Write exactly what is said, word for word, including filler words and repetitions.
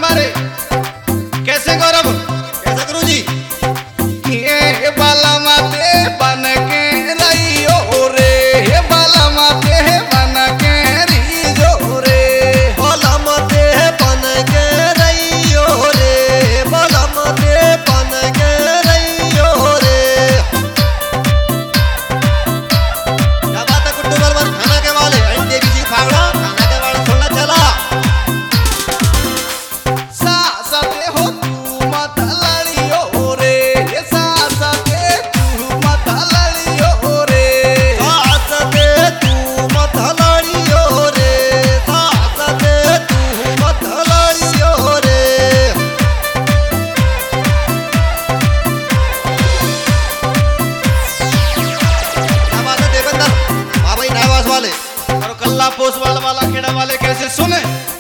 बारे कैसे गौरव कैसे गुरु जी? ये बाला माते बन के रहियो रे, ये बाला माते बन के रहियो रे, बाला माते बन के रहियो रे, बाला माते बन के रहियो रे। क्या बात है गुड्डू बलवन, खाना के वाले अंडे बीजी फावड़ा, खाना के वाले छोड़ना चला। सासते हो तू मत लड़ियो रे, ये सासते तू मत लड़ियो रे, सास दे तू मत लड़ियो रे, सास दे तू मत लड़ियो रे। क्या बात है देवेंद्र, हाँ भाई नवाज वाले और कल्ला पोस वाला वाला खेड़ा वाले कैसे सुने